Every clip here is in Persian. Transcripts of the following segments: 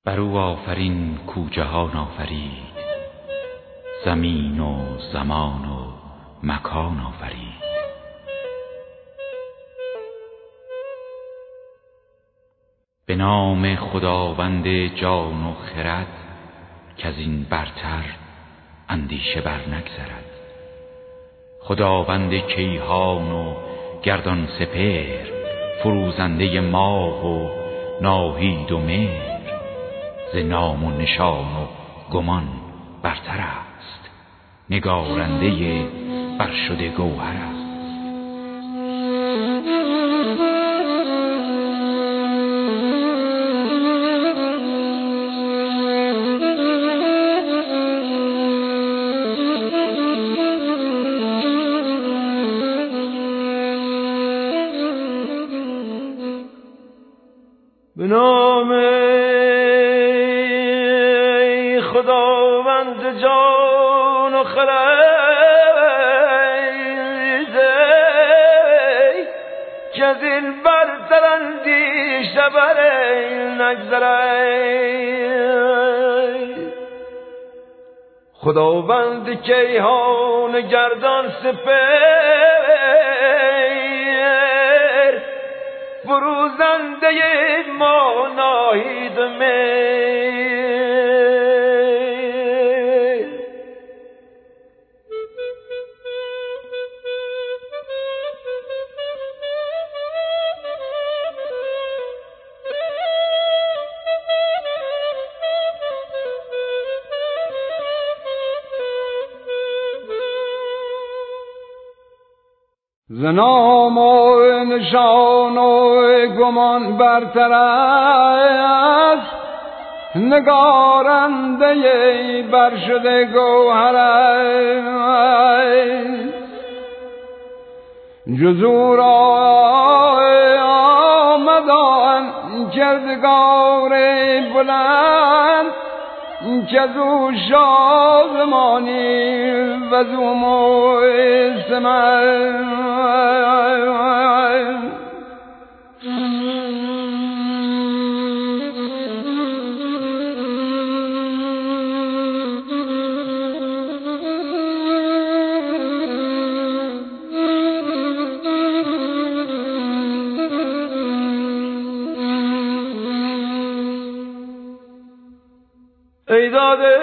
بر او آفرین کو جهان آفرید، زمین و زمان و مکان آفرید. به نام خداوند جان و خرد، کز این برتر اندیشه بر نگذرد. خداوند کیهان و گردان سپهر، فروزنده ماه و ناهید و مهر. ز نام و نشان و گمان برتر است، نگارنده برشده گوهر است. به نام خداوند جان و خرد، که از این برتر اندیشه بر نگذرد. خداوند کیهان گردان سپهر، فروزنده ما ناهید مهر. ز نام و نشان و گمان برتر است، نگارنده برشده گوهر است. جز او را آمدان کردگار بلند، که از او شادمانی و از او موسم. ای داده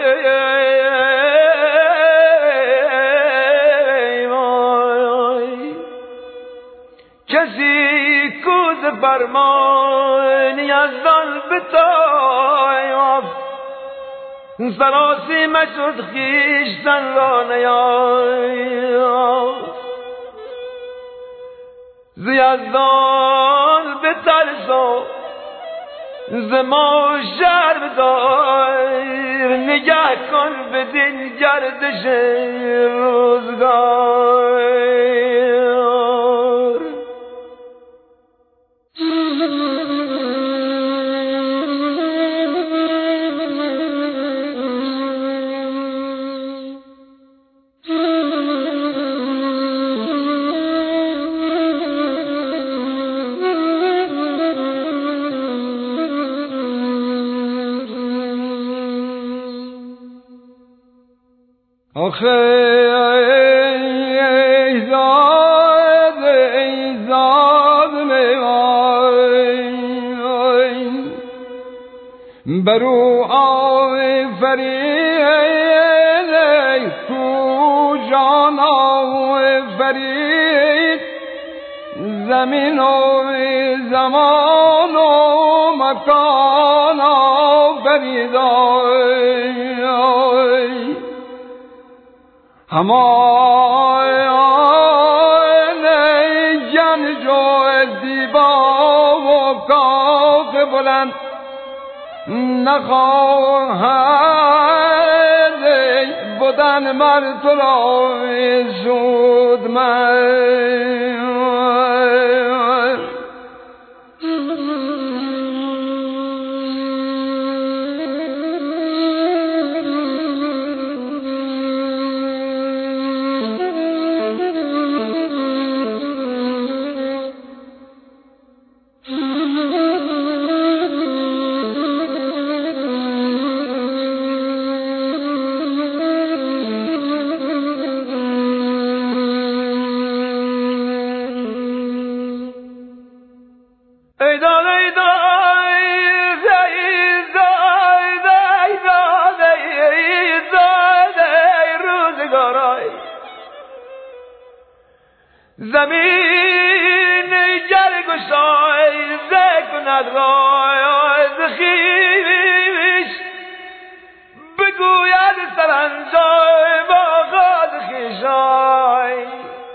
کسی کوز فرمانی یزدان بتایفت، سراسی مشد خیشتن را نیافت. ز یزدان بترسا ز ما شرم دار، نگه کن بدین گردش روزگار. آخه ای زاد میوای، برو آفرین تو جان آفرین، زمین و زمان و مکان آفرید. همان گنج و زیبا و کاخ بلند، نخواهد بودن مر تو را زود من. ای داد ای داد ای داد ای روزگارای زمین جرگشای زکند رای زخیش بگوید سرانجای با غاز خیشای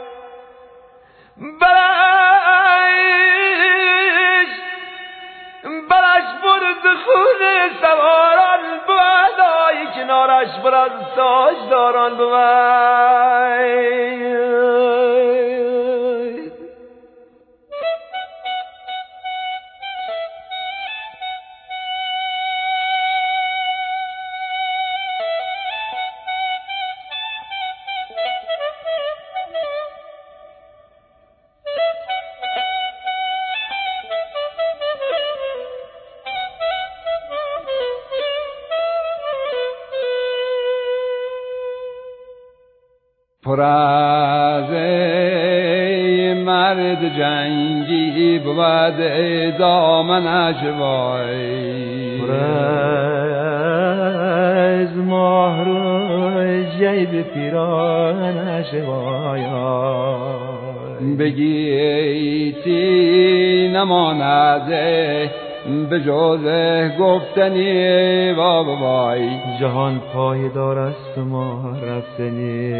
برش برد خون سواران بودای کنارش برد ساجداران بود پر از مرد جنگی بود دامنش وای پر از مهر جیب پیرانش وای بگیتی نماند به جز گفتنی وای جهان پایدار است ما رفتنی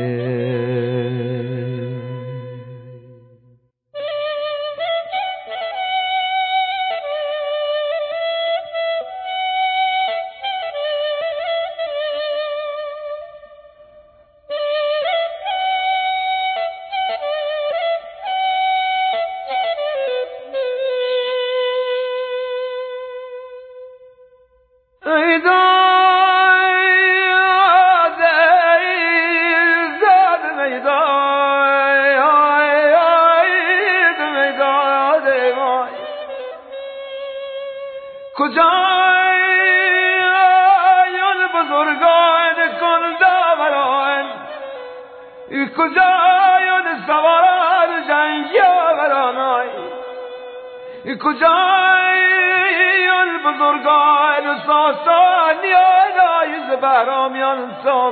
کجایان بزرگان کن داوران کجایان سواران جنگاوران کجایان بزرگان ساسانیان ز بهرامیان صاف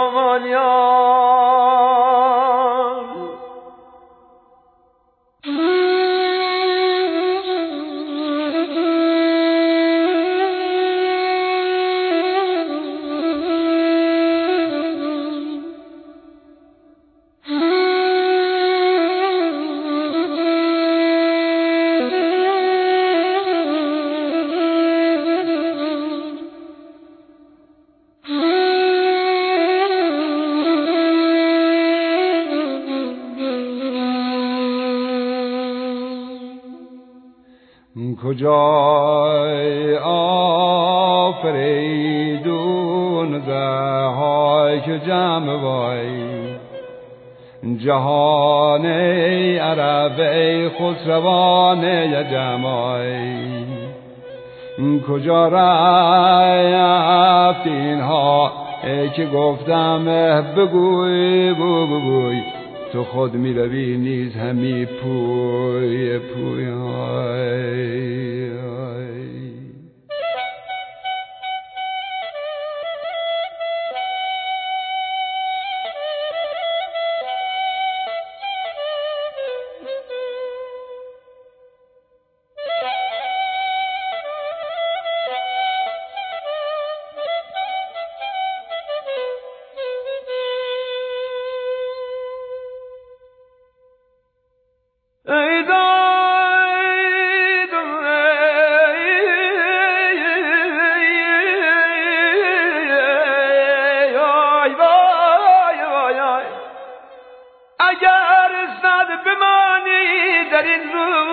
سامانیان کجای آفریدون زهای که جمع وای جهان عرب خسروان جمعی کجا رفت اینها که گفتم بگوی بگوی تو خود می روی نیز همی پوی پوی اگر صد بمانی در این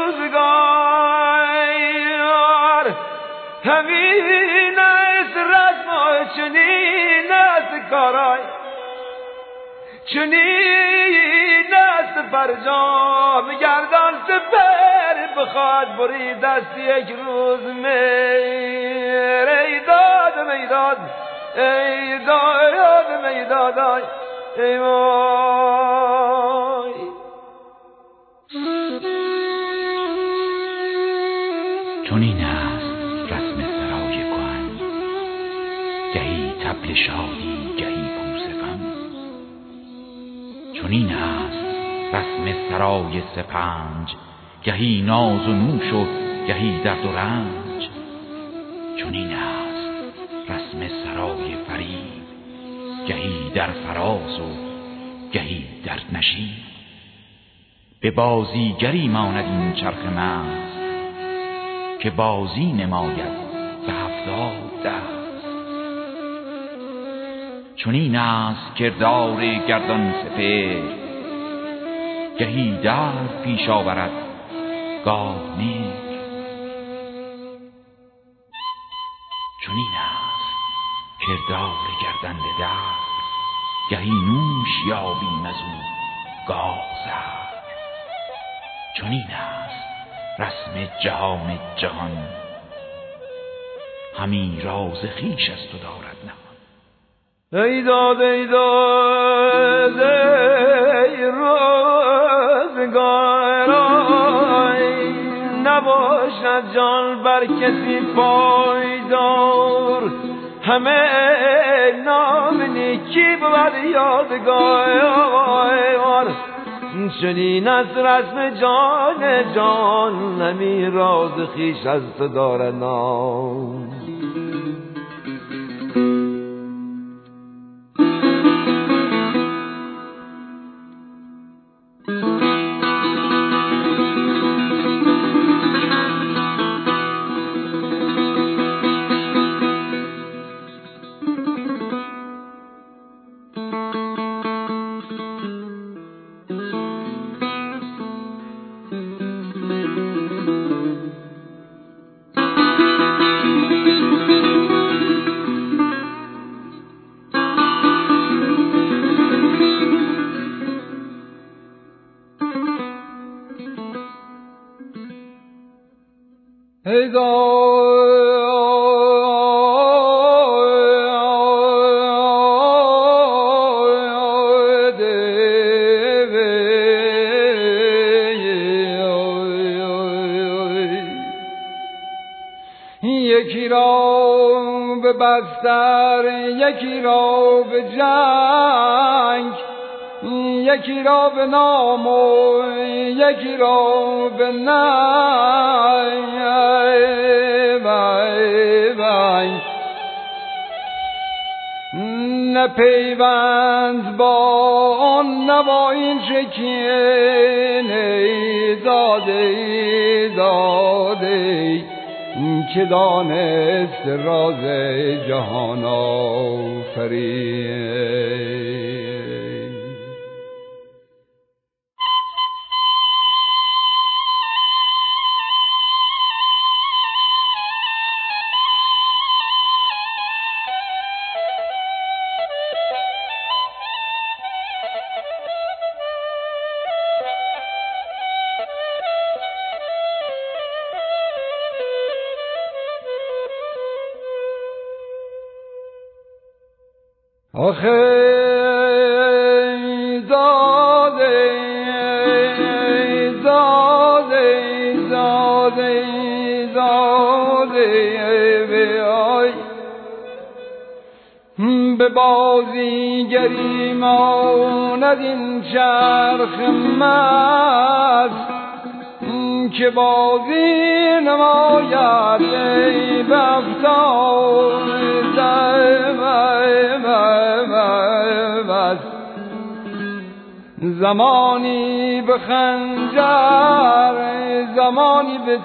روزگار همین است رسم و چنین است کارای چنین است فرجام گردان سپر بخواد برید دست یک روز میر ای داد میداد ای داد میداد ای وای چنین است رسم سرای کهن، گهی طبل شادی گهی کوس غم. چنین است رسم سرای سپنج، گهی ناز و نوش و گهی درد و رنج. چنین است رسم سرای فرید، گهی در فراز و گهی در نشیب. به بازیگری ماند این چرخ مست، که بازی نماید به 70 دست. چنین است کردار گردان سپهر، گهی درد پیش آورد گاه مهر. چنین است کردار گردنده دهر، گهی نوش یابیم از او گاه زهر. چنین است رسم جهان جهان، همی راز خویش از تو دارد نهان. ای داد ای داد ای روزگار، نباشد جان بر کسی پایدار. همه نام نیکی بود یادگار. چنین است رسم جان جان، همی راز خویش از تو دارد نام. ای داد یکی را به بستر، یکی را به جنگ، یکی را به نام و یکی را به ننگ. نه پیوند با آن نه با این شکینه داده داده، که دانست راز جهان آفرین. آخه داده داده داده داده بیای، به بازیگری ماند این چرخ مست، که بازی نماید ای بفتان زمانی به خنجر، زمانی به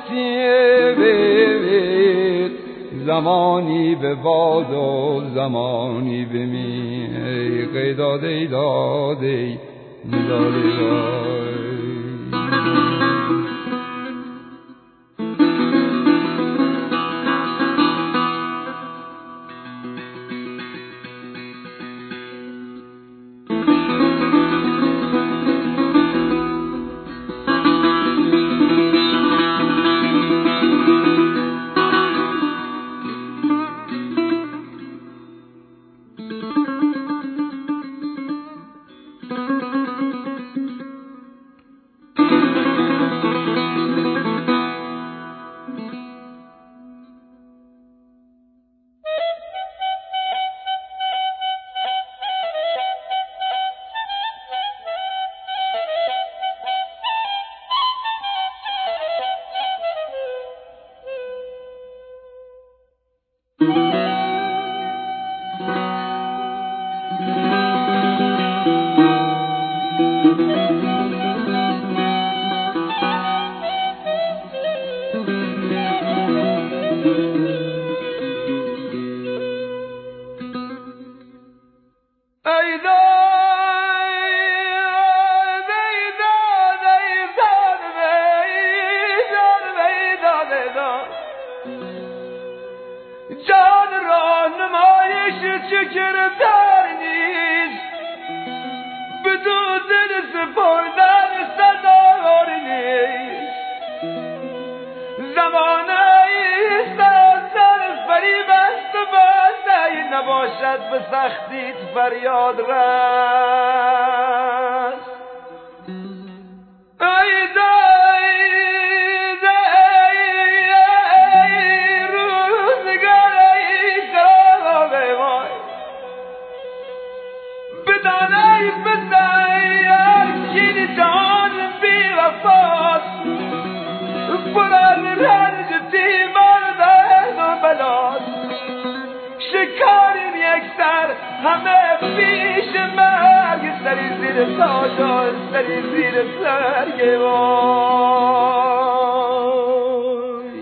تیر، زمانی به باد و زمانی به میغ. ای داده ای داده ای داده. باید به سختیت فریاد رست. ای دای روزگار ای خراب وای، بدان ای کین جان بی وفاست، بران رنج تیمان درد و بلاست. شکاریم یک سر همه پیش مرگ، سری زیر تاج و سری زیر سرگ وای.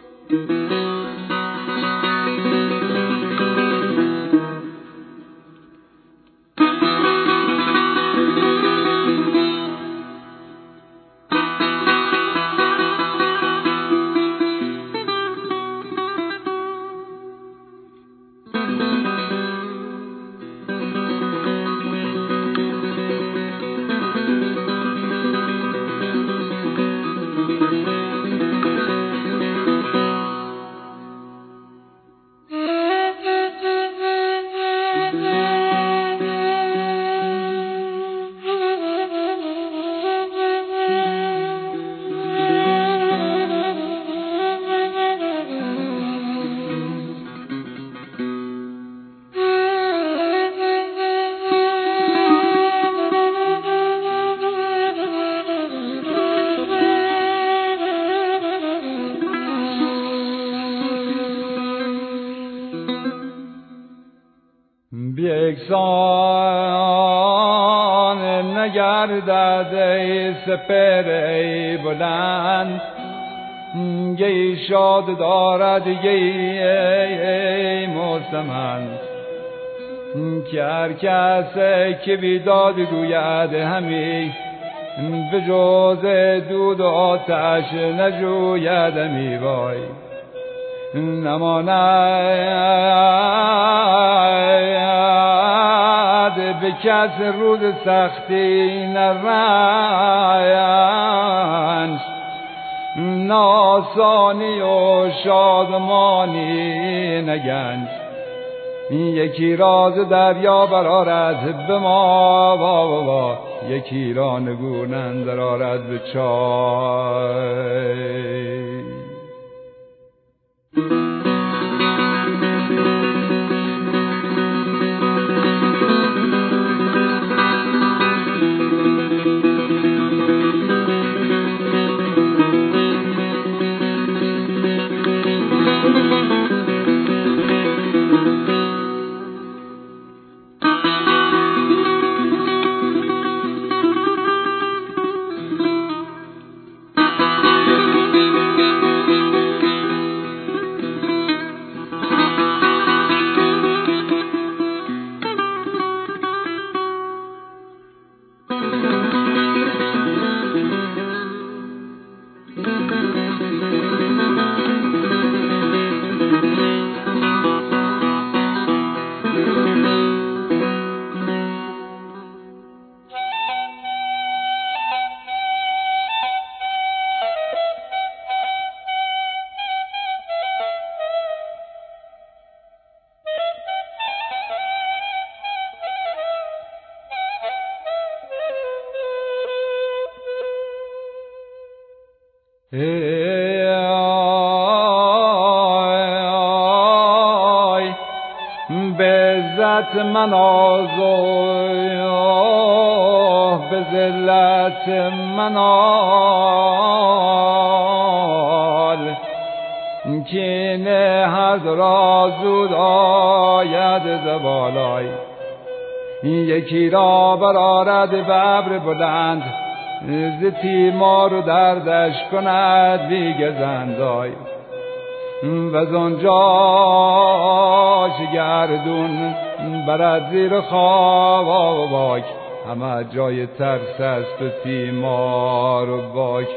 یکسان نگردد ای سپر ای بلند، گهی شاد دارد گهی ای مستمند، که هر کس که بیداد گوید همی، به جز دود و آتش نجوید همی وای. نماند به کس روز سختی نرنج، ناسانی و شادمانی نگنج. یکی راز دریا برآرد به ما، یکی را نگون اندر آرد به چای. به عزت مناز و به ذلت منال، کین هر را زود آید زوالای. یکی را برآرد به ابر بلند، ز تیمار و دردش کند بیگزندای. و از آنجا گردون برد زیر خاک، همه جای ترس است و تیمار و باک.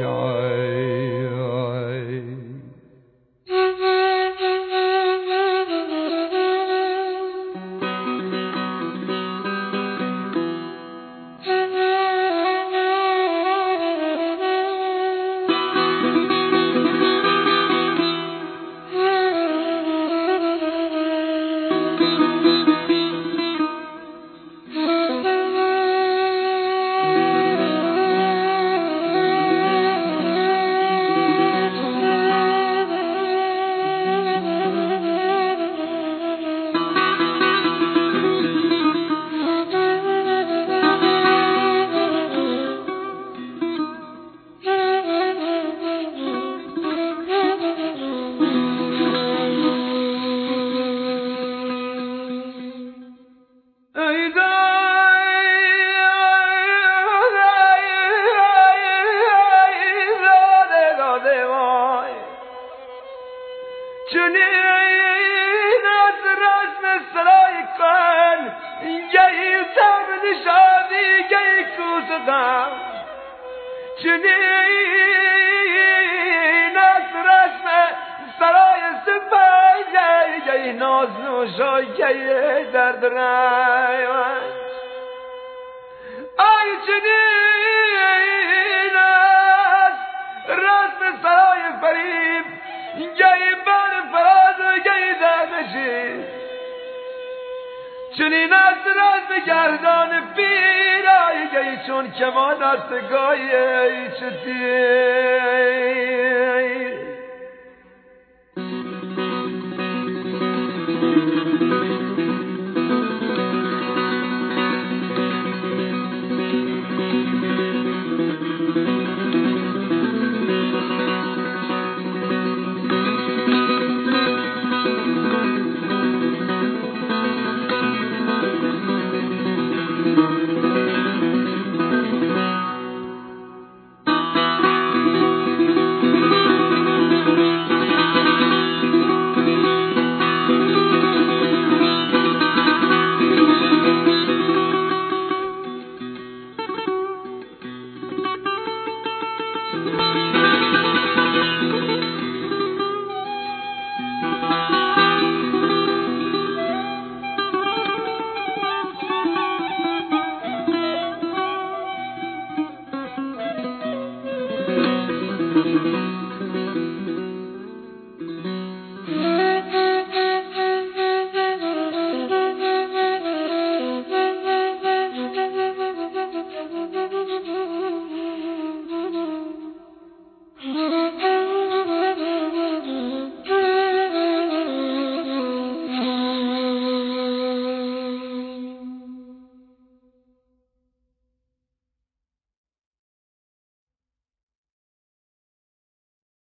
غم چنین از رسم سرای سپنج گی ناز نوشا گی درد رنج آی چنین از رسم سرای فریب گی بر فراز و گی دردشی چنین از رسم گردان پیرای گی چون کمان دستگاهی چه تیر